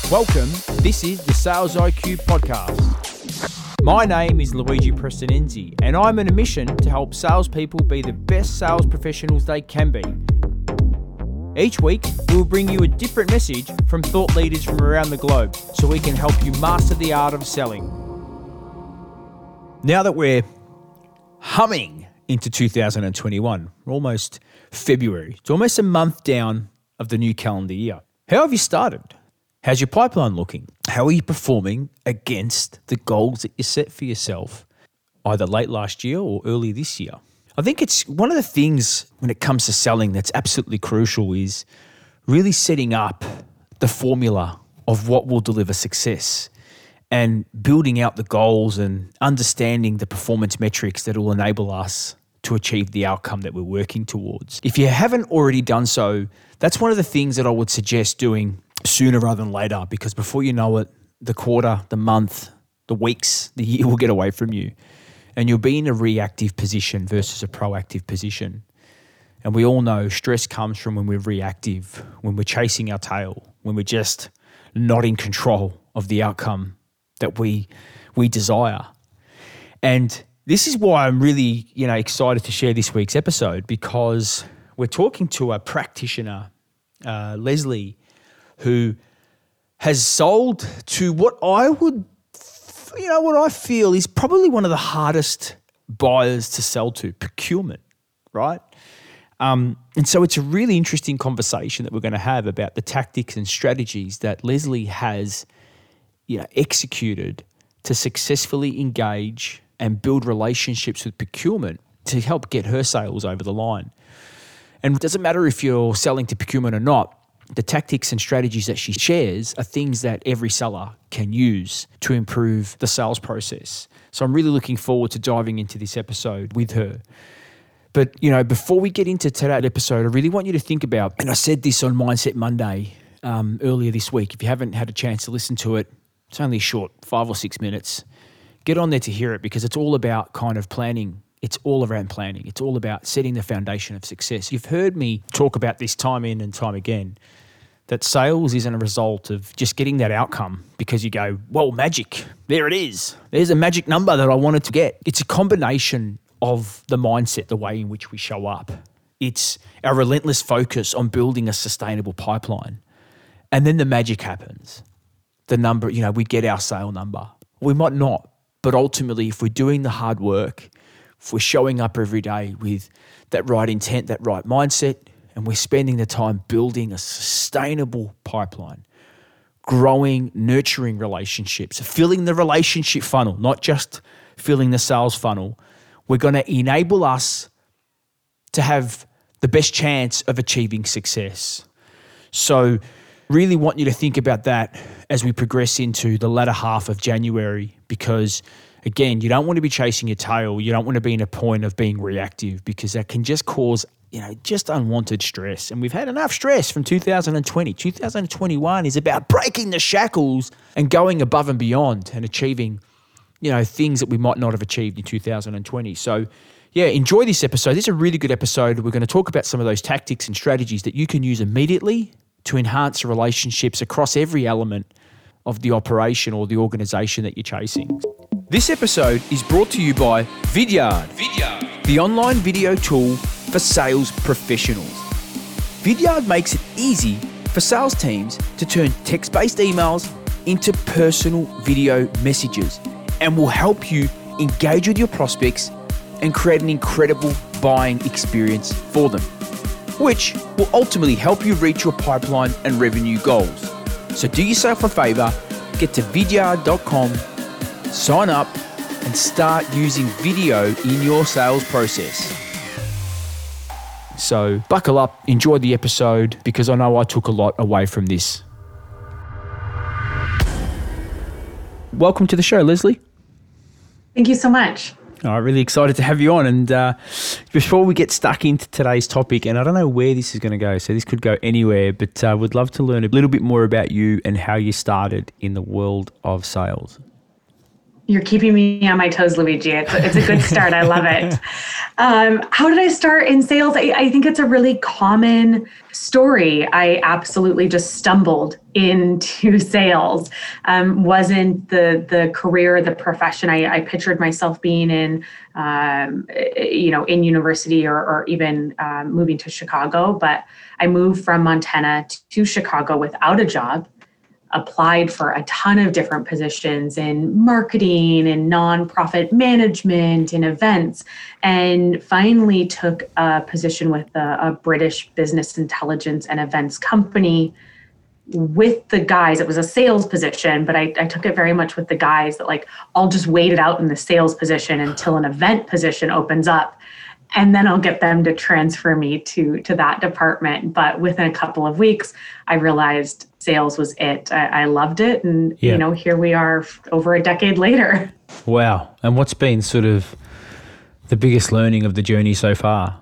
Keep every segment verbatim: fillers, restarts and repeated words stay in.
Welcome, this is the Sales I Q Podcast. My name is Luigi Prestonenzi, and I'm on a mission to help salespeople be the best sales professionals they can be. Each week, we'll bring you a different message from thought leaders from around the globe so we can help you master the art of selling. Now that we're humming into two thousand twenty-one, we're almost February. It's almost a month down of the new calendar year. How have you started? How's your pipeline looking? How are you performing against the goals that you set for yourself either late last year or early this year? I think it's one of the things when it comes to selling that's absolutely crucial is really setting up the formula of what will deliver success and building out the goals and understanding the performance metrics that will enable us to achieve the outcome that we're working towards. If you haven't already done so, that's one of the things that I would suggest doing sooner rather than later, because before you know it, the quarter, the month, the weeks, the year will get away from you. And you'll be in a reactive position versus a proactive position. And we all know stress comes from when we're reactive, when we're chasing our tail, when we're just not in control of the outcome that we we desire. And this is why I'm really, you know, excited to share this week's episode, because we're talking to a practitioner, uh, Leslie, who has sold to what I would, you know, what I feel is probably one of the hardest buyers to sell to, procurement, right? Um, and so it's a really interesting conversation that we're going to have about the tactics and strategies that Leslie has, you know, executed to successfully engage and build relationships with procurement to help get her sales over the line. And it doesn't matter if you're selling to procurement or not, the tactics and strategies that she shares are things that every seller can use to improve the sales process. So I'm really looking forward to diving into this episode with her. But, you know, before we get into today's episode, I really want you to think about, and I said this on Mindset Monday um, earlier this week. If you haven't had a chance to listen to it, it's only short, five or six minutes. Get on there to hear it, because it's all about kind of planning. It's all around planning. It's all about setting the foundation of success. You've heard me talk about this time in and time again, that sales isn't a result of just getting that outcome because you go, well, magic, there it is. There's a magic number that I wanted to get. It's a combination of the mindset, the way in which we show up. It's our relentless focus on building a sustainable pipeline. And then the magic happens. The number, you know, we get our sale number. We might not, but ultimately, if we're doing the hard work, if we're showing up every day with that right intent, that right mindset, and we're spending the time building a sustainable pipeline, growing, nurturing relationships, filling the relationship funnel, not just filling the sales funnel, we're going to enable us to have the best chance of achieving success. So really want you to think about that as we progress into the latter half of January, because again, you don't want to be chasing your tail. You don't want to be in a point of being reactive, because that can just cause, you know, just unwanted stress. And we've had enough stress from two thousand twenty. two thousand twenty-one is about breaking the shackles and going above and beyond and achieving, you know, things that we might not have achieved in two thousand twenty. So yeah, enjoy this episode. This is a really good episode. We're going to talk about some of those tactics and strategies that you can use immediately to enhance relationships across every element of the operation or the organization that you're chasing. This episode is brought to you by Vidyard, Vidyard, the online video tool for sales professionals. Vidyard makes it easy for sales teams to turn text-based emails into personal video messages, and will help you engage with your prospects and create an incredible buying experience for them, which will ultimately help you reach your pipeline and revenue goals. So do yourself a favor, get to vidyard dot com, sign up, and start using video in your sales process. So buckle up, enjoy the episode, because I know I took a lot away from this. Welcome to the show, Leslie. Thank you so much. Oh, really excited to have you on. And uh, before we get stuck into today's topic, and I don't know where this is going to go, so this could go anywhere, but I uh, would love to learn a little bit more about you and how you started in the world of sales. You're keeping me on my toes, Luigi. It's, it's a good start. I love it. Um, how did I start in sales? I, I think it's a really common story. I absolutely just stumbled into sales. Um, wasn't the the career, the profession I, I pictured myself being in, um, you know, in university or, or even um, moving to Chicago. But I moved from Montana to Chicago without a job. Applied for a ton of different positions in marketing and nonprofit management and events, and finally took a position with a, a British business intelligence and events company with the guys. It was a sales position, but I, I took it very much with the guys that like, I'll just wait it out in the sales position until an event position opens up. And then I'll get them to transfer me to, to that department. But within a couple of weeks, I realized sales was it. I, I loved it. And, yeah. you know, here we are over a decade later. Wow. And what's been sort of the biggest learning of the journey so far?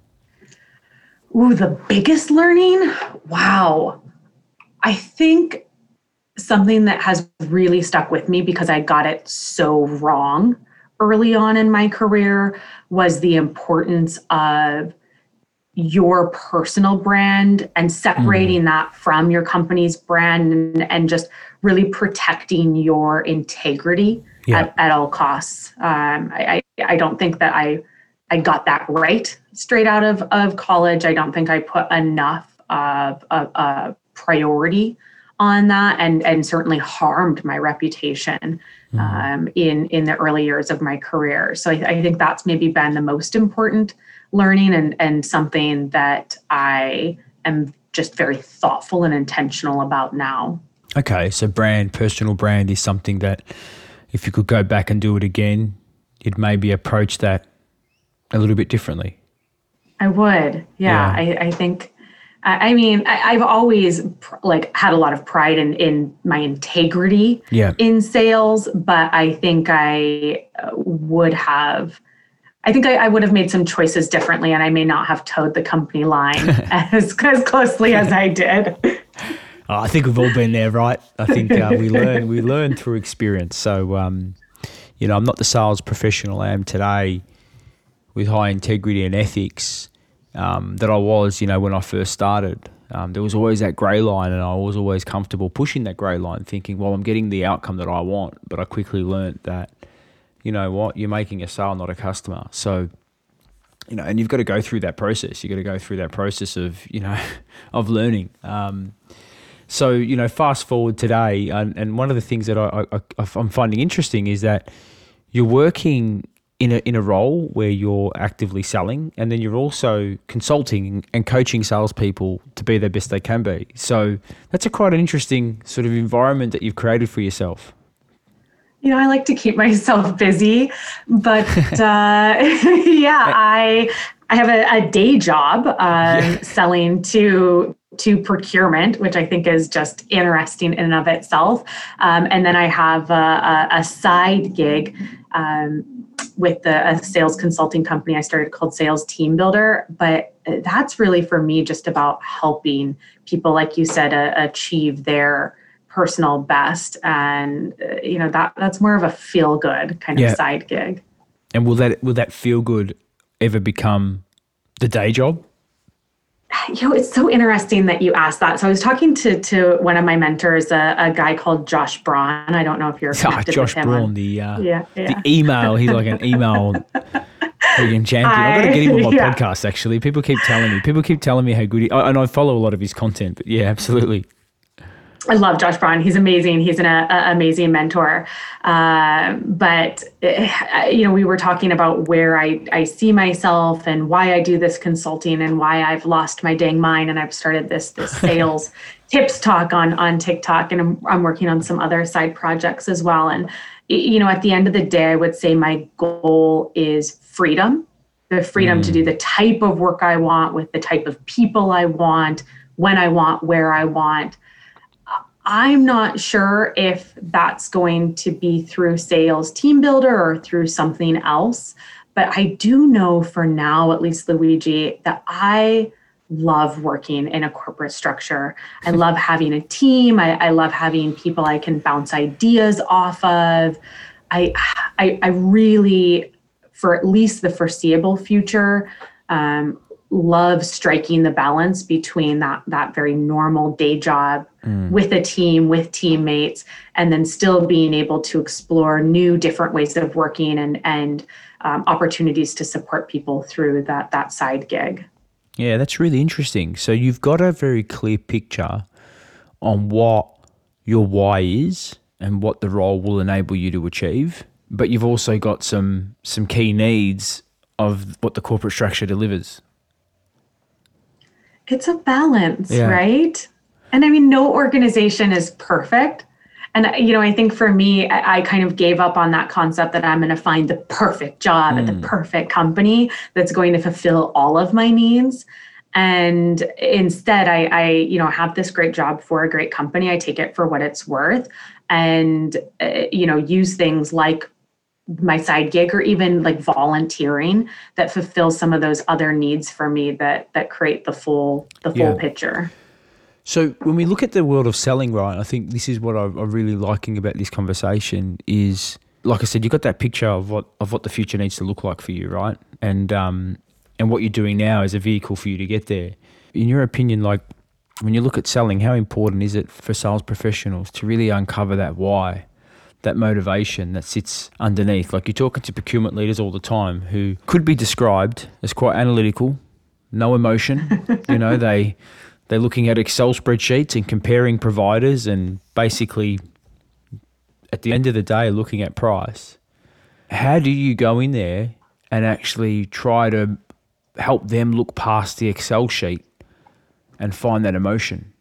Ooh, the biggest learning? Wow. I think something that has really stuck with me because I got it so wrong early on in my career was the importance of your personal brand and separating mm. that from your company's brand and, and just really protecting your integrity yeah. at, at all costs. Um, I, I, I don't think that I I got that right straight out of, of college. I don't think I put enough of a priority on that and, and certainly harmed my reputation mm. um, in, in the early years of my career. So I, I think that's maybe been the most important learning and, and something that I am just very thoughtful and intentional about now. Okay, so brand, personal brand is something that if you could go back and do it again, you'd maybe approach that a little bit differently. I would, yeah. yeah. I, I think I mean, I've always like had a lot of pride in, in my integrity yeah. in sales, but I think I would have, I think I, I would have made some choices differently, and I may not have towed the company line as, as closely as I did. Oh, I think we've all been there, right? I think uh, we learn we learn through experience. So, um, you know, I'm not the sales professional I am today with high integrity and ethics. Um, that I was, you know, when I first started. Um, there was always that grey line, and I was always comfortable pushing that grey line, thinking, well, I'm getting the outcome that I want. But I quickly learnt that, you know what, you're making a sale, not a customer. So, you know, and you've got to go through that process. You've got to go through that process of, you know, of learning. Um, so, you know, fast forward today, and, and one of the things that I, I, I'm finding interesting is that you're working in a in a role where you're actively selling, and then you're also consulting and coaching salespeople to be the best they can be. So that's a quite an interesting sort of environment that you've created for yourself. You know, I like to keep myself busy, but uh, yeah, I I have a, a day job uh, yeah. selling to to procurement, which I think is just interesting in and of itself. Um, and then I have a, a, a side gig um, with the, a sales consulting company I started called Sales Team Builder. But that's really for me just about helping people, like you said, uh, achieve their personal best. And, uh, you know, that that's more of a feel good kind yeah. of side gig. And will that will that feel good ever become the day job? You know, it's so interesting that you asked that. So I was talking to to one of my mentors, a, a guy called Josh Braun. I don't know if you're connected oh, Josh with him. Braun, on, the uh, yeah, yeah. the email. He's like an email freaking champion. I, I've got to get him on my yeah. podcast. Actually, people keep telling me. People keep telling me how good he. And I follow a lot of his content. But yeah, absolutely. I love Josh Braun. He's amazing. He's an a, a amazing mentor. Uh, but, uh, you know, we were talking about where I, I see myself and why I do this consulting and why I've lost my dang mind. And I've started this, this sales tips talk on, on TikTok. And I'm, I'm working on some other side projects as well. And, you know, at the end of the day, I would say my goal is freedom, the freedom mm. to do the type of work I want with the type of people I want, when I want, where I want. I'm not sure if that's going to be through Sales Team Builder or through something else, but I do know for now, at least Luigi, that I love working in a corporate structure. I love having a team. I, I love having people I can bounce ideas off of. I, I, I really, for at least the foreseeable future, um, love striking the balance between that that very normal day job mm. with a team, with teammates, and then still being able to explore new, different ways of working and and um, opportunities to support people through that that side gig. Yeah, that's really interesting. So you've got a very clear picture on what your why is and what the role will enable you to achieve, but you've also got some some key needs of what the corporate structure delivers. It's a balance, yeah. right? And I mean, no organization is perfect. And, you know, I think for me, I, I kind of gave up on that concept that I'm going to find the perfect job mm. at the perfect company that's going to fulfill all of my needs. And instead, I, I, you know, have this great job for a great company. I take it for what it's worth and, uh, you know, use things like my side gig or even like volunteering that fulfills some of those other needs for me that that create the full the full yeah. picture. So when we look at the world of selling, right, I think this is what I, I'm really liking about this conversation is, like I said, you've got that picture of what of what the future needs to look like for you, right? And um and what you're doing now is a vehicle for you to get there. In your opinion, like when you look at selling, how important is it for sales professionals to really uncover that why? That motivation that sits underneath? Like you're talking to procurement leaders all the time who could be described as quite analytical, no emotion. you know, they, they're looking at Excel spreadsheets and comparing providers and basically at the end of the day looking at price. How do you go in there and actually try to help them look past the Excel sheet and find that emotion?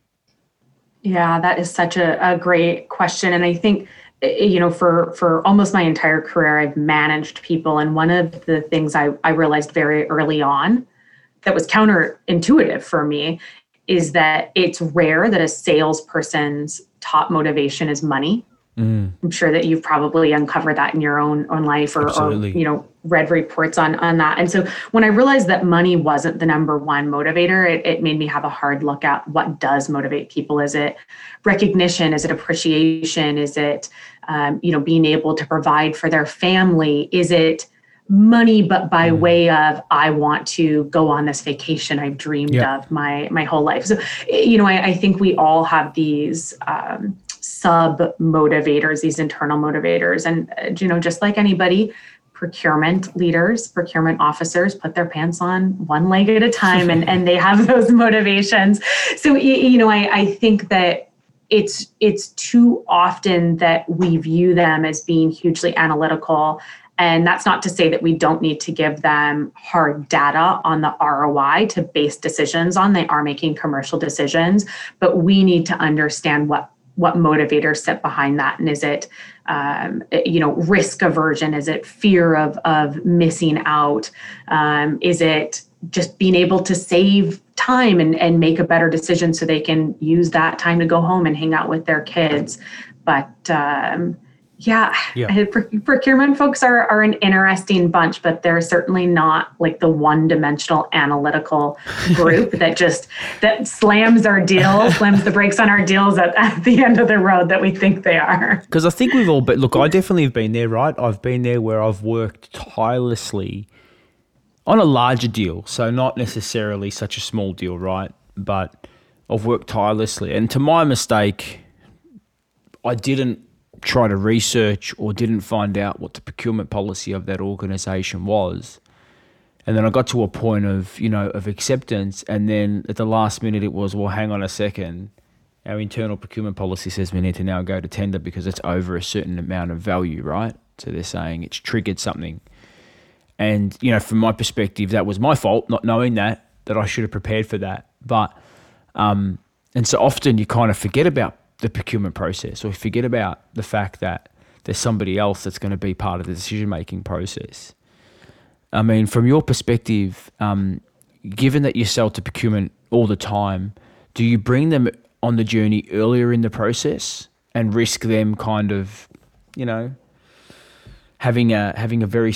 Yeah, that is such a, a great question. And I think, you know, for, for almost my entire career, I've managed people. And one of the things I, I realized very early on that was counterintuitive for me is that it's rare that a salesperson's top motivation is money. Mm. I'm sure that you've probably uncovered that in your own own life or, or you know, read reports on, on that. And so when I realized that money wasn't the number one motivator, it, it made me have a hard look at what does motivate people. Is it recognition? Is it appreciation? Is it, um, you know, being able to provide for their family? Is it money, but by mm. way of, I want to go on this vacation I've dreamed yeah. of my, my whole life. So, you know, I, I think we all have these, um, sub motivators, these internal motivators. And, uh, you know, just like anybody, procurement leaders, procurement officers put their pants on one leg at a time and, and they have those motivations. So, you know, I, I think that it's, it's too often that we view them as being hugely analytical. And that's not to say that we don't need to give them hard data on the R O I to base decisions on. They are making commercial decisions, but we need to understand what what motivators sit behind that. And is it, um, you know, risk aversion? Is it fear of, of missing out? Um, is it just being able to save time and, and make a better decision so they can use that time to go home and hang out with their kids? But um, yeah, yeah. procurement folks are, are an interesting bunch, but they're certainly not like the one-dimensional analytical group that just that slams our deals, slams the brakes on our deals at, at the end of the road that we think they are. Because I think we've all been, look, I definitely have been there, right? I've been there where I've worked tirelessly on a larger deal, so not necessarily such a small deal, right? But I've worked tirelessly. And to my mistake, I didn't try to research or didn't find out what the procurement policy of that organization was. And then I got to a point of, you know, of acceptance. And then at the last minute it was, well, hang on a second. Our internal procurement policy says we need to now go to tender because it's over a certain amount of value, right? So they're saying it's triggered something. And, you know, from my perspective, that was my fault, not knowing that, that I should have prepared for that. But, um, and so often you kind of forget about the procurement process, or forget about the fact that there's somebody else that's going to be part of the decision-making process. I mean, from your perspective, um, given that you sell to procurement all the time, do you bring them on the journey earlier in the process and risk them kind of, you know, having a having a very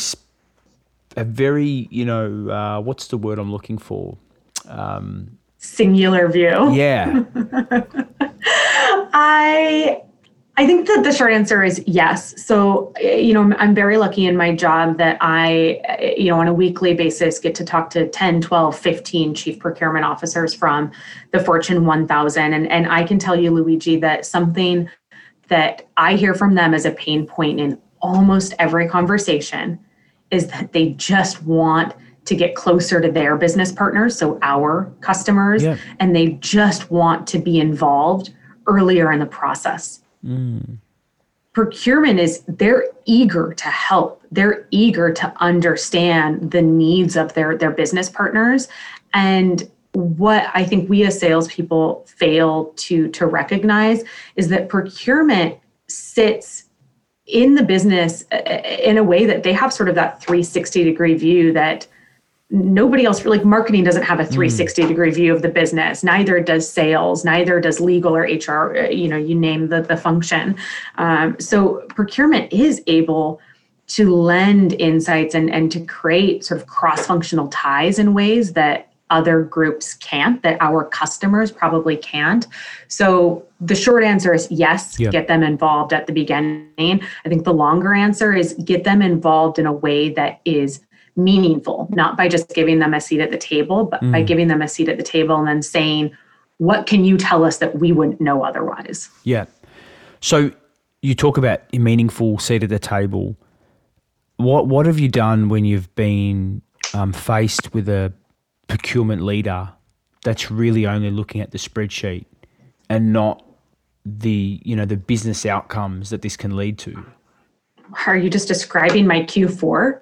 a very you know uh, what's the word I'm looking for? Um, Singular view. Yeah. I I I think that the short answer is yes. So, you know, I'm, I'm very lucky in my job that I, you know, on a weekly basis get to talk to ten, twelve, fifteen chief procurement officers from the Fortune one thousand. And, and I can tell you, Luigi, that something that I hear from them as a pain point in almost every conversation is that they just want to get closer to their business partners, so our customers, yeah. and they just want to be involved earlier in the process. Mm. Procurement is, they're eager to help. They're eager to understand the needs of their, their business partners. And what I think we as salespeople fail to, to recognize is that procurement sits in the business in a way that they have sort of that three sixty degree view that nobody else, like marketing doesn't have a three sixty degree view of the business. Neither does sales, neither does legal or H R, you know, you name the, the function. Um, so procurement is able to lend insights and, and to create sort of cross-functional ties in ways that other groups can't, that our customers probably can't. So the short answer is yes, yep. Get them involved at the beginning. I think the longer answer is get them involved in a way that is meaningful, not by just giving them a seat at the table, but mm. by giving them a seat at the table and then saying, what can you tell us that we wouldn't know otherwise? Yeah. So you talk about a meaningful seat at the table. What what have you done when you've been um, faced with a procurement leader that's really only looking at the spreadsheet and not the, you know, the business outcomes that this can lead to? Are you just describing my Q four?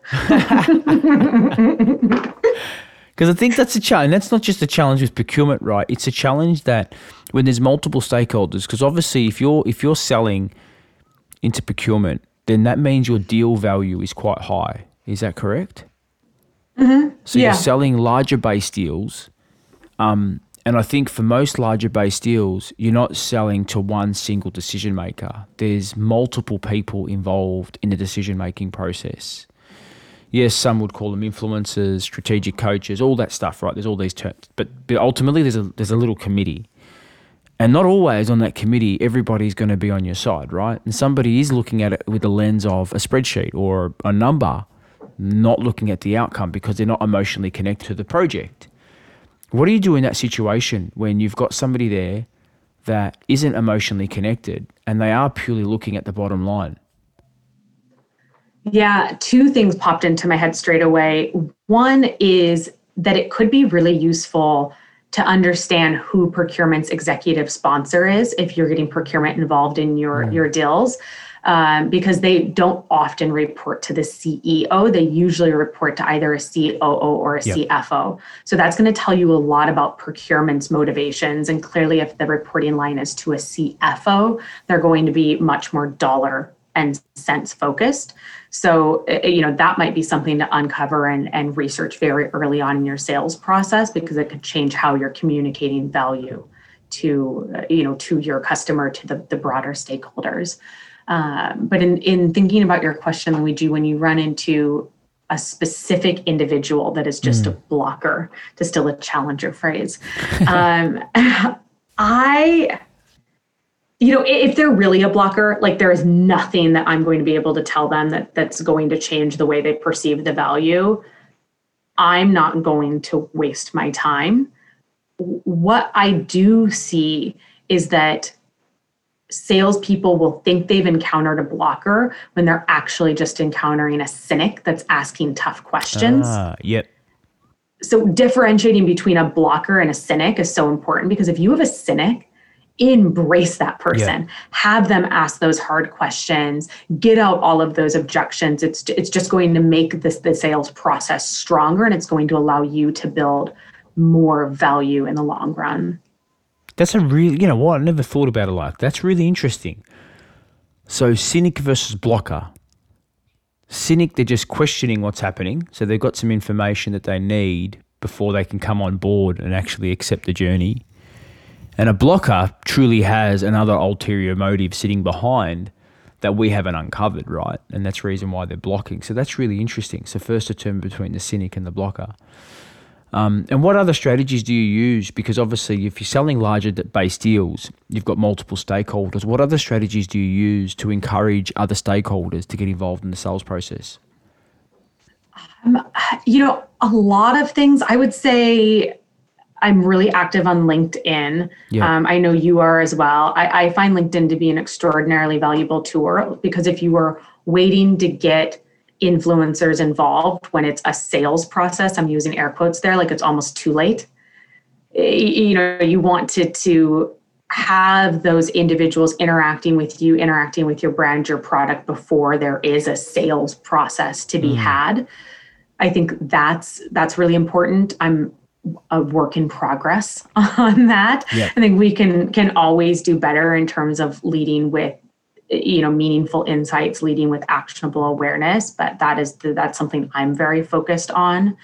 Because I think that's a challenge. That's not just a challenge with procurement, right? It's a challenge that when there's multiple stakeholders, because obviously if you're if you're selling into procurement, then that means your deal value is quite high. Is that correct? Mm-hmm. So yeah. you're selling larger base deals. Um, and I think for most larger base deals, you're not selling to one single decision maker. There's multiple people involved in the decision-making process. Yes, some would call them influencers, strategic coaches, all that stuff, right? There's all these terms. But, but ultimately, there's a, there's a little committee. And not always on that committee, everybody's going to be on your side, right? And somebody is looking at it with the lens of a spreadsheet or a number, not looking at the outcome because they're not emotionally connected to the project. What do you do in that situation when you've got somebody there that isn't emotionally connected and they are purely looking at the bottom line? Yeah, two things popped into my head straight away. One is that it could be really useful to understand who procurement's executive sponsor is if you're getting procurement involved in your, mm. your deals. Um, because they don't often report to the C E O. They usually report to either a C O O or a yep. C F O. So that's going to tell you a lot about procurement's motivations. And clearly, if the reporting line is to a C F O, they're going to be much more dollar and cents focused. So, you know, that might be something to uncover and, and research very early on in your sales process, because it could change how you're communicating value to, you know, to your customer, to the, the broader stakeholders. Um, but in, in thinking about your question, Luigi, when you run into a specific individual that is just mm. a blocker, to steal a challenger phrase, um, I, you know, if they're really a blocker, like there is nothing that I'm going to be able to tell them that that's going to change the way they perceive the value. I'm not going to waste my time. What I do see is that salespeople will think they've encountered a blocker when they're actually just encountering a cynic that's asking tough questions. Ah, yep. So differentiating between a blocker and a cynic is so important, because if you have a cynic, embrace that person, yep. have them ask those hard questions, get out all of those objections. It's it's just going to make this the sales process stronger, and it's going to allow you to build more value in the long run. That's a really, you know what, I never thought about it like that. That's really interesting. So cynic versus blocker. Cynic, they're just questioning what's happening. So they've got some information that they need before they can come on board and actually accept the journey. And a blocker truly has another ulterior motive sitting behind that we haven't uncovered, right? And that's the reason why they're blocking. So that's really interesting. So first a term between the cynic and the blocker. Um, and what other strategies do you use? Because obviously if you're selling larger base deals, you've got multiple stakeholders. What other strategies do you use to encourage other stakeholders to get involved in the sales process? Um, you know, a lot of things. I would say I'm really active on LinkedIn. Yeah. Um, I know you are as well. I, I find LinkedIn to be an extraordinarily valuable tool, because if you were waiting to get influencers involved when it's a sales process, I'm using air quotes there, like it's almost too late. You know, you wanted to have those individuals interacting with you, interacting with your brand, your product before there is a sales process to be mm. had. I think that's that's really important. I'm a work in progress on that. Yeah. I think we can can always do better in terms of leading with, you know, meaningful insights, leading with actionable awareness, but that is the, that's something I'm very focused on.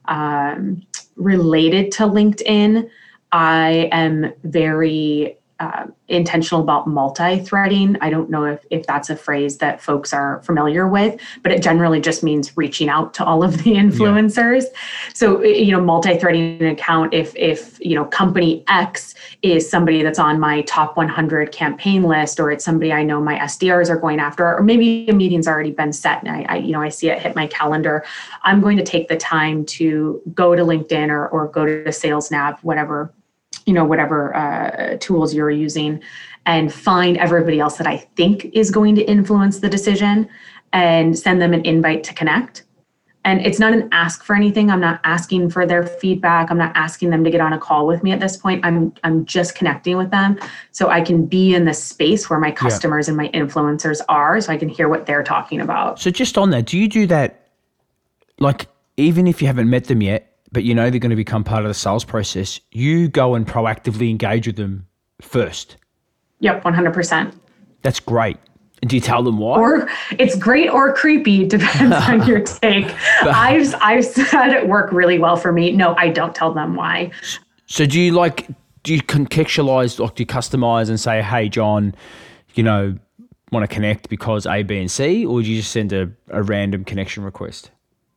Um, related to LinkedIn, I am very uh, intentional about multi-threading. I don't know if, if that's a phrase that folks are familiar with, but it generally just means reaching out to all of the influencers. Yeah. So, you know, multi-threading an account, if, if, you know, company X is somebody that's on my top one hundred campaign list, or it's somebody I know my S D Rs are going after, or maybe a meeting's already been set and I, I you know, I see it hit my calendar, I'm going to take the time to go to LinkedIn or, or go to SalesNav, whatever, you know, whatever uh, tools you're using, and find everybody else that I think is going to influence the decision and send them an invite to connect. And it's not an ask for anything. I'm not asking for their feedback. I'm not asking them to get on a call with me at this point. I'm I'm just connecting with them so I can be in the space where my customers yeah. and my influencers are, so I can hear what they're talking about. So just on that, do you do that, like, even if you haven't met them yet, but you know they're going to become part of the sales process, you go and proactively engage with them first? Yep, one hundred percent. That's great. And do you tell them why? Or it's great or creepy, depends on your take. But, I've I've had it work really well for me. No, I don't tell them why. So do you like, do you contextualize, like do you customize and say, hey, John, you know, want to connect because A, B, and C, or do you just send a, a random connection request?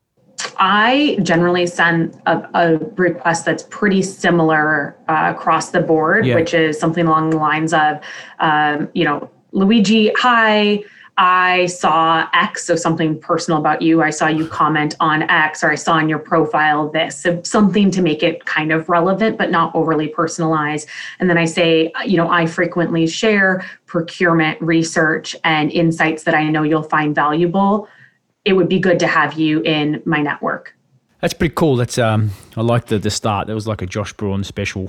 I generally send a, a request that's pretty similar uh, across the board, yeah. which is something along the lines of, um, you know, Luigi, hi, I saw X, so something personal about you. I saw you comment on X, or I saw in your profile this, so something to make it kind of relevant, but not overly personalized. And then I say, you know, I frequently share procurement research and insights that I know you'll find valuable. It would be good to have you in my network. That's pretty cool. That's um, I like the the start. That was like a Josh Braun special.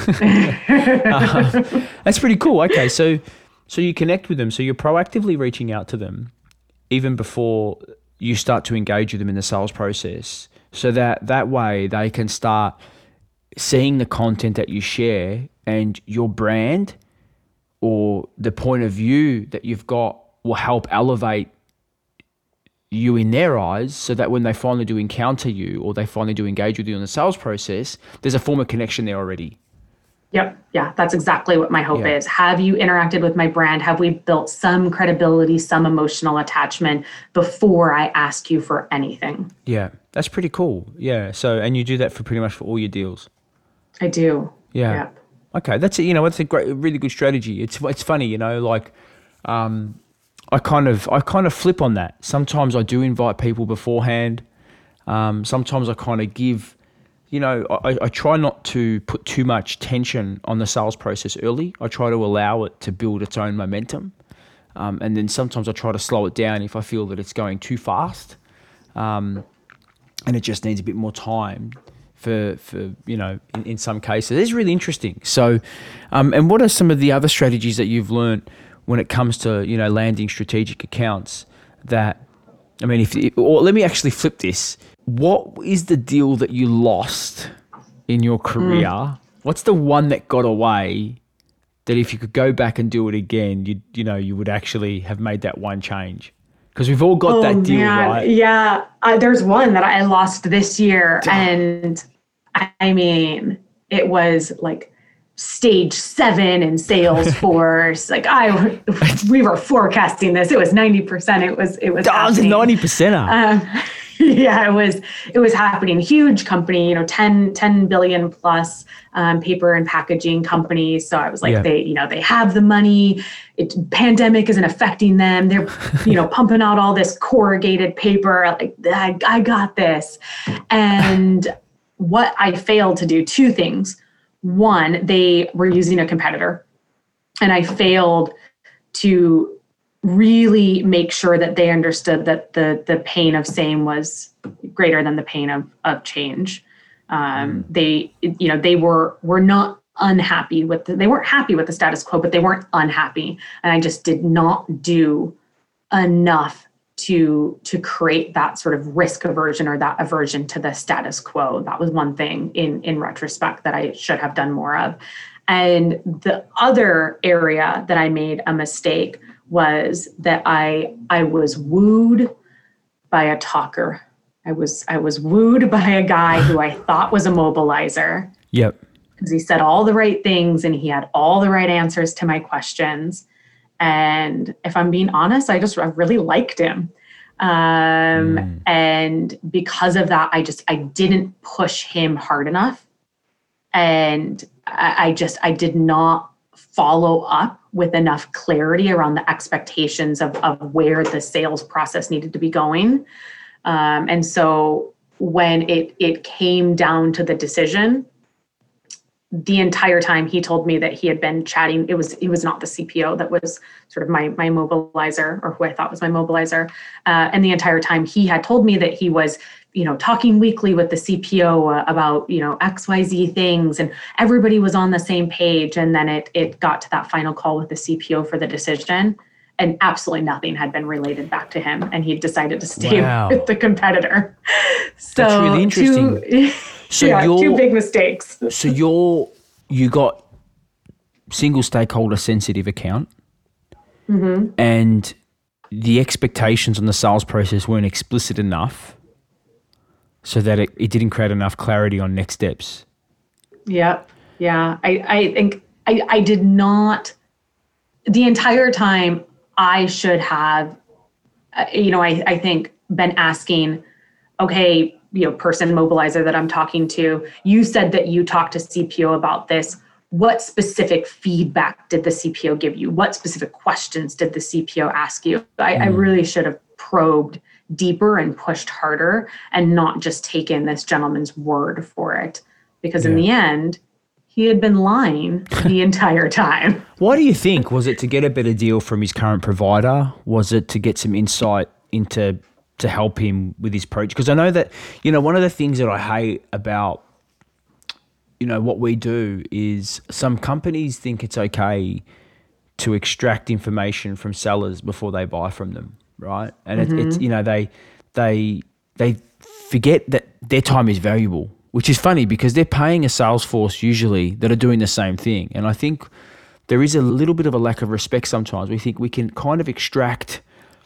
uh, that's pretty cool. Okay, so so you connect with them. So you're proactively reaching out to them even before you start to engage with them in the sales process, so that that way they can start seeing the content that you share, and your brand or the point of view that you've got will help elevate you in their eyes, so that when they finally do encounter you or they finally do engage with you in the sales process, there's a form of connection there already. Yep. Yeah, that's exactly what my hope yeah. is. Have you interacted with my brand? Have we built some credibility, some emotional attachment before I ask you for anything? Yeah, that's pretty cool. Yeah. So, and you do that for pretty much for all your deals? I do. Yeah. Yep. Okay. That's a, you know, that's a great, really good strategy. It's, it's funny, you know, like, um, I kind of I kind of flip on that. Sometimes I do invite people beforehand. Um, sometimes I kind of give, you know, I, I try not to put too much tension on the sales process early. I try to allow it to build its own momentum. Um, and then sometimes I try to slow it down if I feel that it's going too fast. Um, and it just needs a bit more time for, for you know, in, in some cases. It's really interesting. So, um, and what are some of the other strategies that you've learned when it comes to, you know, landing strategic accounts that, I mean, if, or let me actually flip this. What is the deal that you lost in your career? Mm. What's the one that got away that if you could go back and do it again, you you know, you would actually have made that one change? Because we've all got oh, that deal, man. Right? Yeah. Uh, there's one that I lost this year. Damn. And I mean, it was like stage seven in Salesforce. like I, we were forecasting this. It was ninety percent. It was, it was, that was a ninety percenter. Um, yeah, it was it was happening. Huge company, you know, ten, ten billion plus um, paper and packaging companies. So I was like, Yeah. they, you know, they have the money. It, pandemic isn't affecting them. They're, you know, pumping out all this corrugated paper. Like, I, I got this. And what I failed to do, two things. One, they were using a competitor, and I failed to really make sure that they understood that the the pain of same was greater than the pain of of change. Um, mm. They, you know, they were were not unhappy with the, they weren't happy with the status quo, but they weren't unhappy, and I just did not do enough to to create that sort of risk aversion or that aversion to the status quo. That was one thing in in retrospect that I should have done more of. And the other area that I made a mistake was that I I was wooed by a talker. I was I was wooed by a guy who I thought was a mobilizer. Yep. Because he said all the right things and he had all the right answers to my questions. And if I'm being honest, I just I really liked him. Um, mm. And because of that, I just I didn't push him hard enough. And I, I just I did not follow up with enough clarity around the expectations of, of where the sales process needed to be going. Um, and so when it it came down to the decision, the entire time he told me that he had been chatting, it was it was not the C P O that was sort of my my mobilizer, or who I thought was my mobilizer. Uh, and the entire time he had told me that he was, you know, talking weekly with the C P O uh, about, you know, X Y Z things, and everybody was on the same page. And then it it got to that final call with the C P O for the decision, and absolutely nothing had been related back to him, and he decided to stay wow. with the competitor. So that's really interesting. Two, so yeah, two big mistakes. So you're you got single stakeholder sensitive account, mm-hmm. and the expectations on the sales process weren't explicit enough, so that it, it didn't create enough clarity on next steps. Yep. Yeah. I, I think I, I did not, the entire time I should have, uh, you know, I, I think been asking, okay, you know, person mobilizer that I'm talking to, you said that you talked to C P O about this. What specific feedback did the C P O give you? What specific questions did the C P O ask you? I, mm. I really should have probed deeper and pushed harder, and not just taken this gentleman's word for it, because yeah. in the end, he had been lying the entire time. Why do you think? Was it to get a better deal from his current provider? Was it to get some insight into to help him with his project? Because I know that, you know, one of the things that I hate about, you know, what we do is some companies think it's okay to extract information from sellers before they buy from them. Right. And mm-hmm. it, it's, you know, they, they, they forget that their time is valuable, which is funny because they're paying a sales force usually that are doing the same thing. And I think there is a little bit of a lack of respect sometimes. We think we can kind of extract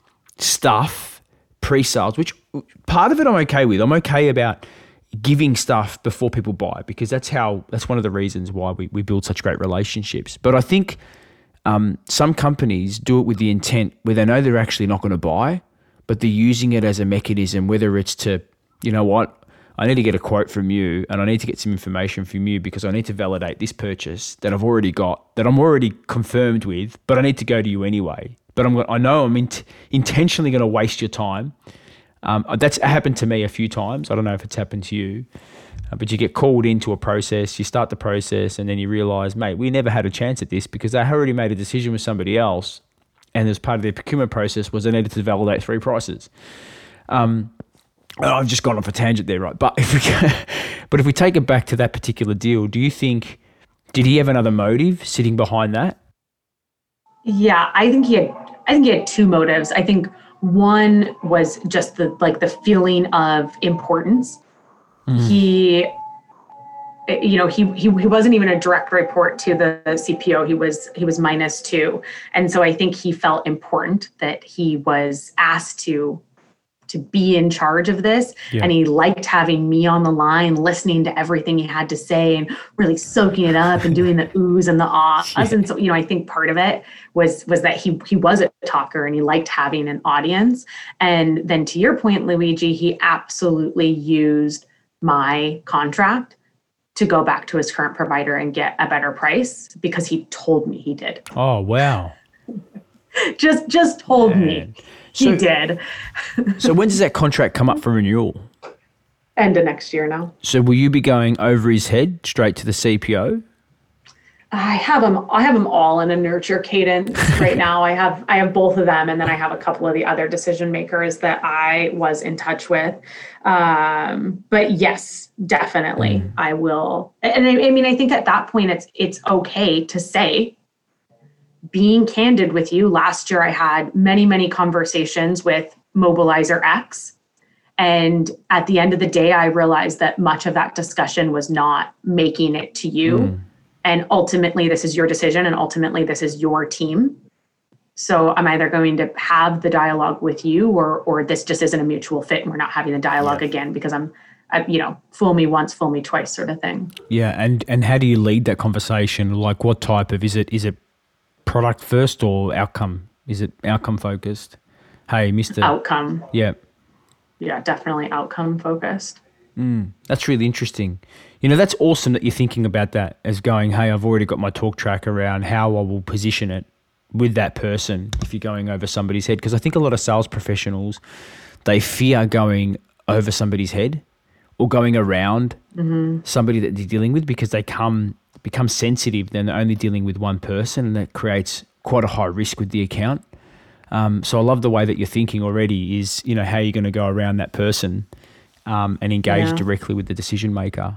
stuff pre-sales, which part of it I'm okay with. I'm okay about giving stuff before people buy, because that's how, that's one of the reasons why we, we build such great relationships. But I think Um, some companies do it with the intent where they know they're actually not going to buy, but they're using it as a mechanism, whether it's to, you know what, I need to get a quote from you and I need to get some information from you because I need to validate this purchase that I've already got, that I'm already confirmed with, but I need to go to you anyway. But I'm, I know I'm int- intentionally going to waste your time. Um, that's happened to me a few times. I don't know if it's happened to you. Uh, but you get called into a process, you start the process, and then you realize, mate, we never had a chance at this because they already made a decision with somebody else, and as part of their procurement process was they needed to validate three prices. Um, I've just gone off a tangent there, right? But if we but if we take it back to that particular deal, do you think, did he have another motive sitting behind that? Yeah, I think he had. I think he had two motives. I think one was just the like the feeling of importance. Mm-hmm. He, you know, he, he he wasn't even a direct report to the C P O. He was he was minus two, and so I think he felt important that he was asked to to be in charge of this. Yeah. And he liked having me on the line, listening to everything he had to say and really soaking it up and doing the oohs and the ahs. Yeah. And so, you know, I think part of it was, was that he, he was a talker and he liked having an audience. And then to your point, Luigi, he absolutely used my contract to go back to his current provider and get a better price because he told me he did. Oh, wow. just, just told Man. me. So, he did. So when does that contract come up for renewal? End of next year now. So will you be going over his head straight to the C P O? I have them. I have them all in a nurture cadence right now. I have I have both of them, and then I have a couple of the other decision makers that I was in touch with. Um, but yes, definitely, mm. I will. And I, I mean, I think at that point, it's it's okay to say. Being candid with you, last year I had many, many conversations with Mobilizer X. And at the end of the day, I realized that much of that discussion was not making it to you. Mm. And ultimately, this is your decision. And ultimately, this is your team. So I'm either going to have the dialogue with you or or this just isn't a mutual fit and we're not having the dialogue yeah. again because I'm, I, you know, fool me once, fool me twice sort of thing. Yeah. And, and how do you lead that conversation? Like what type of, is it, is it, product first or outcome? Is it outcome focused? Hey, Mister Outcome. Yeah. Yeah, definitely outcome focused. Mm, that's really interesting. You know, that's awesome that you're thinking about that as going, hey, I've already got my talk track around how I will position it with that person if you're going over somebody's head. Because I think a lot of sales professionals, they fear going over somebody's head or going around mm-hmm. somebody that they're dealing with because they come become sensitive, then they're only dealing with one person and that creates quite a high risk with the account. Um, so I love the way that you're thinking already is, you know, how you're going to go around that person um, and engage yeah. directly with the decision maker.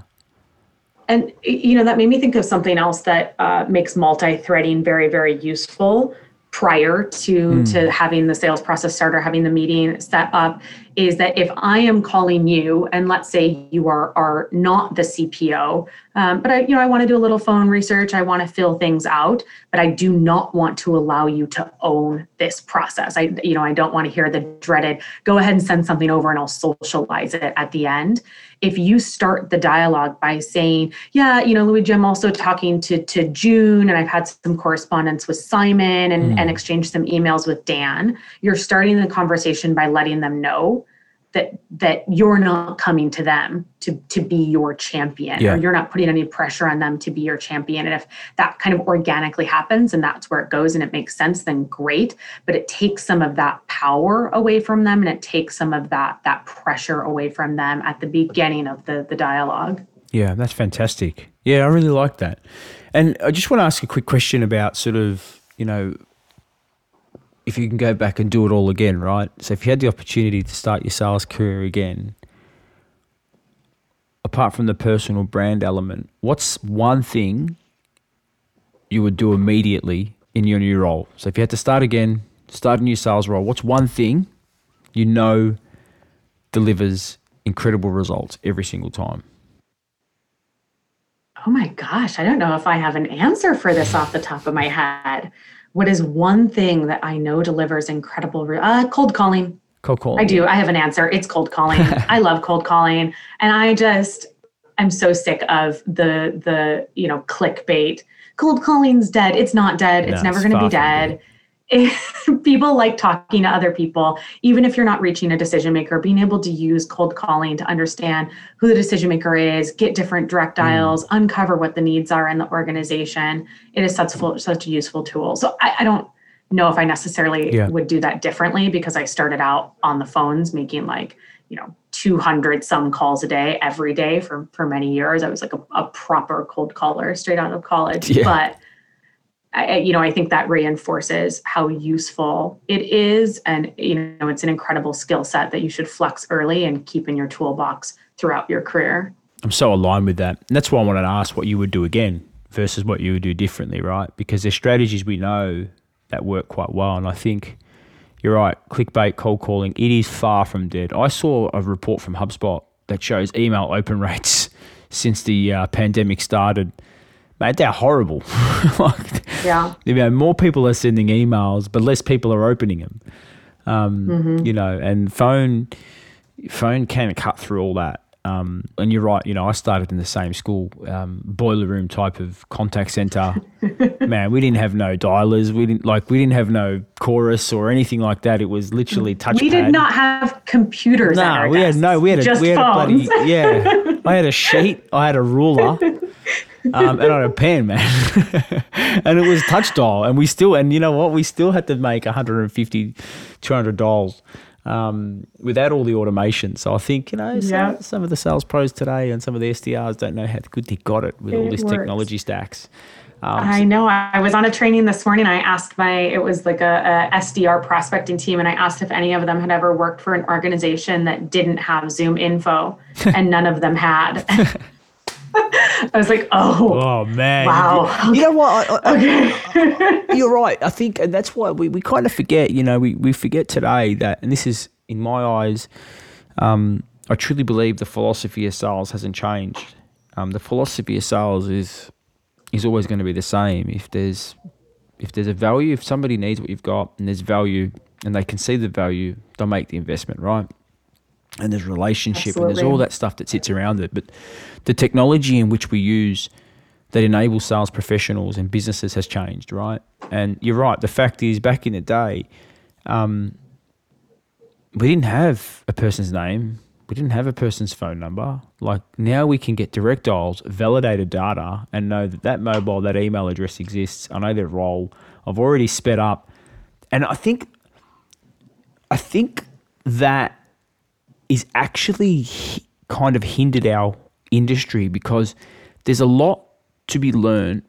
And, you know, that made me think of something else that uh, makes multi-threading very, very useful prior to, mm. to having the sales process start or having the meeting set up is that if I am calling you and let's say you are are not the C P O, um, but I, you know, I want to do a little phone research, I want to fill things out, but I do not want to allow you to own this process. I, you know, I don't want to hear the dreaded, go ahead and send something over and I'll socialize it at the end. If you start the dialogue by saying, yeah, you know, Luigi, I'm also talking to, to June and I've had some correspondence with Simon and, mm. and exchanged some emails with Dan, you're starting the conversation by letting them know that that you're not coming to them to, to be your champion yeah. or you're not putting any pressure on them to be your champion. And if that kind of organically happens and that's where it goes and it makes sense, then great. But it takes some of that power away from them and it takes some of that that pressure away from them at the beginning of the, the dialogue. Yeah, that's fantastic. Yeah, I really like that. And I just want to ask a quick question about sort of, you know, if you can go back and do it all again, right? So if you had the opportunity to start your sales career again, apart from the personal brand element, what's one thing you would do immediately in your new role? So if you had to start again, start a new sales role, what's one thing you know delivers incredible results every single time? Oh my gosh, I don't know if I have an answer for this off the top of my head. What is one thing that I know delivers incredible, re- uh, cold calling. Cold calling. I do. I have an answer. It's cold calling. I love cold calling. And I just, I'm so sick of the, the, you know, clickbait. Cold calling's dead. It's not dead. It's no, never going to be dead. People like talking to other people, even if you're not reaching a decision maker, being able to use cold calling to understand who the decision maker is, get different direct dials, mm. uncover what the needs are in the organization. It is such, such a useful tool. So I, I don't know if I necessarily yeah. would do that differently because I started out on the phones making like, you know, two hundred some calls a day, every day for, for many years. I was like a, a proper cold caller straight out of college. Yeah. But I, you know, I think that reinforces how useful it is. And, you know, it's an incredible skill set that you should flex early and keep in your toolbox throughout your career. I'm so aligned with that. And that's why I wanted to ask what you would do again versus what you would do differently, right? Because there's strategies we know that work quite well. And I think you're right, clickbait, cold calling, it is far from dead. I saw a report from HubSpot that shows email open rates since the uh, pandemic started. Mate, they're horrible. like, yeah. You know, more people are sending emails, but less people are opening them. Um, mm-hmm. You know, and phone phone can cut through all that. Um, and you're right, you know, I started in the same school, um, boiler room type of contact center. Man, we didn't have no dialers. We didn't like, we didn't have no chorus or anything like that. It was literally touchpad. We did not have computers. No, at our we desks, had no, we had a, just we had phones. a bloody, yeah. I had a sheet, I had a ruler, um, and I had a pen, man. And it was touch dial. And we still, and you know what? We still had to make one hundred fifty, two hundred dials. Um, without all the automation. So I think, you know, some, yeah. some of the sales pros today and some of the S D Rs don't know how good they got it with it all these works. Technology stacks. Um, I know. I was on a training this morning. I asked my, it was like a, a S D R prospecting team, and I asked if any of them had ever worked for an organization that didn't have Zoom info, and none of them had. I was like, oh, oh man, wow. You, you know what? I, I, okay. I, you're right. I think, and that's why we, we kind of forget, you know, we, we forget today that, and this is, in my eyes, um, I truly believe the philosophy of sales hasn't changed. Um, the philosophy of sales is is always going to be the same. If there's if there's a value, if somebody needs what you've got and there's value and they can see the value, they'll make the investment, right? And there's relationship Absolutely. And there's all that stuff that sits around it. But the technology in which we use that enables sales professionals and businesses has changed, right? And you're right. The fact is, back in the day, um, we didn't have a person's name. We didn't have a person's phone number. Like now we can get direct dials, validated data, and know that that mobile, that email address exists. I know their role. I've already sped up. And I think, I think that is actually kind of hindered our industry because there's a lot to be learned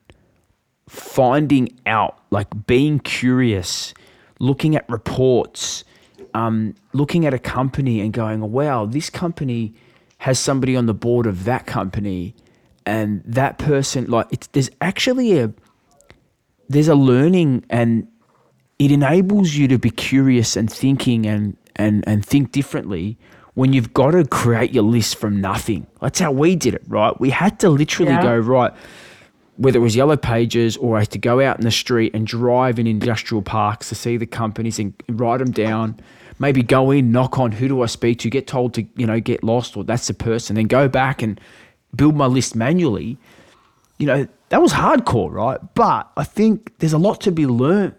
finding out, like being curious, looking at reports, um, looking at a company and going, wow, this company has somebody on the board of that company and that person, like it's, there's actually a, there's a learning and it enables you to be curious and thinking and, and, and think differently when you've got to create your list from nothing. That's how we did it, right? We had to literally yeah. go, right, whether it was Yellow Pages or I had to go out in the street and drive in industrial parks to see the companies and write them down, maybe go in, knock on, who do I speak to, get told to, you know, get lost or that's the person, then go back and build my list manually. You know, that was hardcore, right? But I think there's a lot to be learned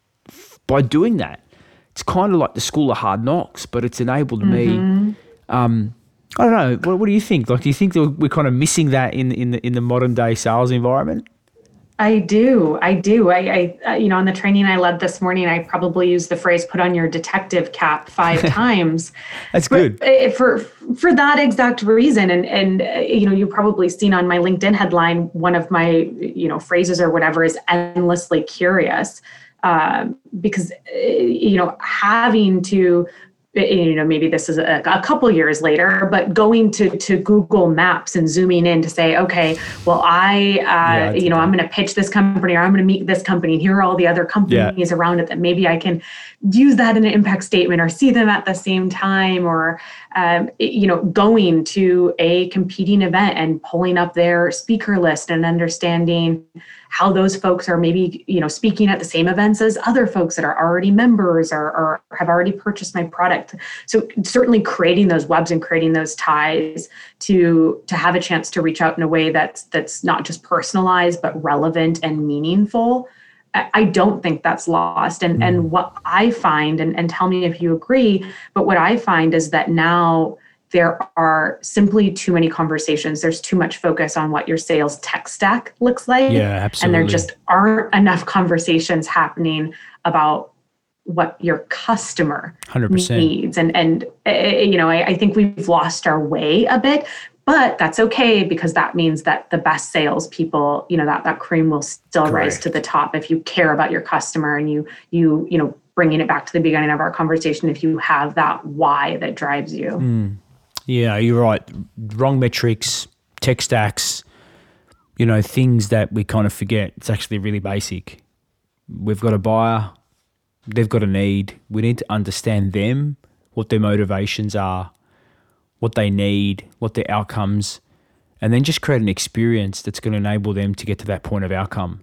by doing that. It's kind of like the school of hard knocks, but it's enabled mm-hmm. me. Um, I don't know. What, what do you think? Like, do you think that we're kind of missing that in in the in the modern day sales environment? I do. I do. I, I, you know, on the training I led this morning, I probably used the phrase "put on your detective cap" five times. That's good. For, for for that exact reason, and and uh, you know, you've probably seen on my LinkedIn headline, one of my you know phrases or whatever is endlessly curious. Um, because, you know, having to, you know, maybe this is a, a couple years later, but going to, to Google Maps and zooming in to say, okay, well, I, uh, yeah, you know, I'm going to pitch this company or I'm going to meet this company. And here are all the other companies yeah. around it that maybe I can use that in an impact statement or see them at the same time or, um, you know, going to a competing event and pulling up their speaker list and understanding how those folks are maybe, you know, speaking at the same events as other folks that are already members or, or have already purchased my product. So certainly creating those webs and creating those ties to to have a chance to reach out in a way that's that's not just personalized, but relevant and meaningful. I don't think that's lost. And, mm. and what I find, and, and tell me if you agree, but what I find is that now there are simply too many conversations. There's too much focus on what your sales tech stack looks like. Yeah, absolutely. And there just aren't enough conversations happening about what your customer one hundred percent needs. And, and uh, you know, I, I think we've lost our way a bit, but that's okay because that means that the best salespeople, you know, that, that cream will still Correct. Rise to the top if you care about your customer and you, you, you know, bringing it back to the beginning of our conversation, if you have that why that drives you. Mm. Yeah, you're right. Wrong metrics, tech stacks, you know, things that we kind of forget. It's actually really basic. We've got a buyer, they've got a need. We need to understand them, what their motivations are, what they need, what their outcomes, and then just create an experience that's going to enable them to get to that point of outcome.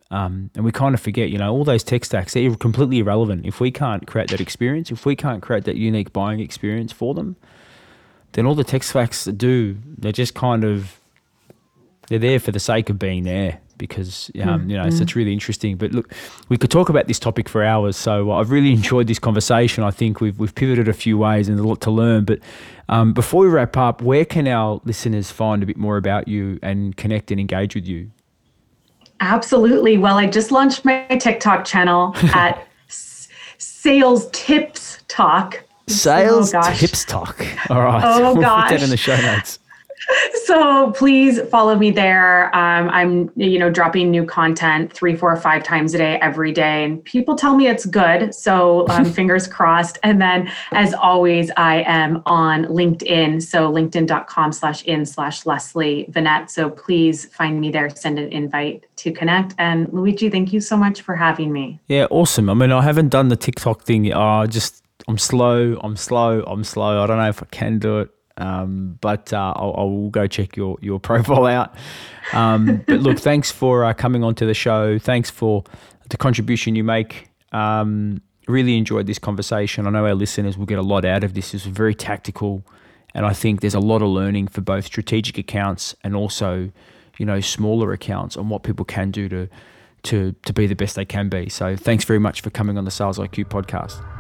Um, and we kind of forget, you know, all those tech stacks, they're completely irrelevant. If we can't create that experience, if we can't create that unique buying experience for them, then all the tech stacks that do, they're just kind of, they're there for the sake of being there because, um, mm-hmm. you know, so it's really interesting. But look, we could talk about this topic for hours. So I've really enjoyed this conversation. I think we've we've pivoted a few ways and there's a lot to learn. But um, before we wrap up, where can our listeners find a bit more about you and connect and engage with you? Absolutely. Well, I just launched my TikTok channel at S- Sales Tips Talk. Sales oh, Tips Talk. All right. Oh, we'll gosh. put that in the show notes. So please follow me there. Um, I'm, you know, dropping new content three, four, five times a day, every day. And people tell me it's good. So um, fingers crossed. And then as always, I am on LinkedIn. So linkedin.com slash in slash Leslie Vanette. So please find me there, send an invite to connect. And Luigi, thank you so much for having me. Yeah, awesome. I mean, I haven't done the TikTok thing. Uh, just, I'm slow, I'm slow, I'm slow. I don't know if I can do it. Um, but uh, I'll, I'll go check your, your profile out. Um, but look, thanks for uh, coming onto the show. Thanks for the contribution you make. Um, really enjoyed this conversation. I know our listeners will get a lot out of this. It's very tactical, and I think there's a lot of learning for both strategic accounts and also, you know, smaller accounts on what people can do to to to be the best they can be. So thanks very much for coming on the Sales I Q podcast.